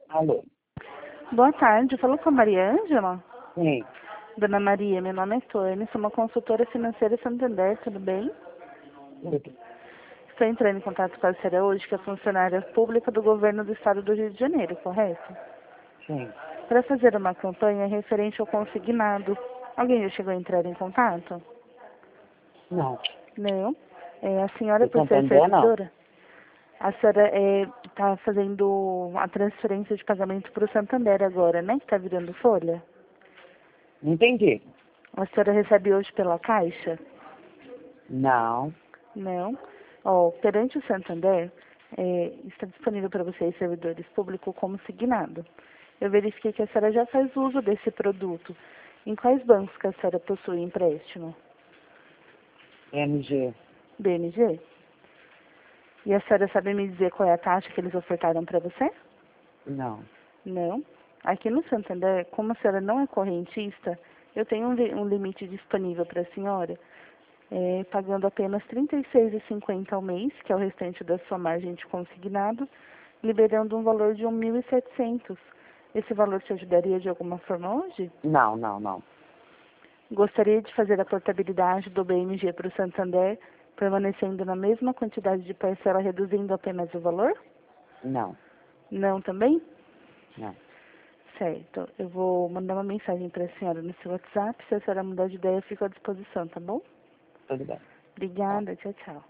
Alô? Boa tarde, falou com a Maria Ângela? Sim. Dona Maria, meu nome é Tônia, sou uma consultora financeira Santander, tudo bem? Tudo. Estou entrando em contato com a senhora hoje, que é funcionária pública do governo do estado do Rio de Janeiro, correto? Sim. Para fazer uma campanha referente ao consignado. Alguém já chegou a entrar em contato? Não. Não. A senhora, Do por ser Santander, não. servidora, a senhora está fazendo a transferência de pagamento para o Santander agora, né? Que está virando folha. Não entendi. A senhora recebe hoje pela Caixa? Não. Não. Ó, perante o Santander, está disponível para vocês, servidores públicos, como signado. Eu verifiquei que a senhora já faz uso desse produto. Em quais bancos que a senhora possui empréstimo? MG. BMG? E a senhora sabe me dizer qual é a taxa que eles ofertaram para você? Não. Não. Aqui no Santander, como a senhora não é correntista, eu tenho um limite disponível para a senhora, pagando apenas R$ 36,50 ao mês, que é o restante da sua margem de consignado, liberando um valor de 1.700. Esse valor te ajudaria de alguma forma hoje? Não, não, não. Gostaria de fazer a portabilidade do BMG para o Santander, permanecendo na mesma quantidade de parcela, reduzindo apenas o valor? Não. Não também? Não. Certo. Eu vou mandar uma mensagem para a senhora no seu WhatsApp. Se a senhora mudar de ideia, eu fico à disposição, tá bom? Tudo bem. Tá. Obrigada. Tchau, tchau.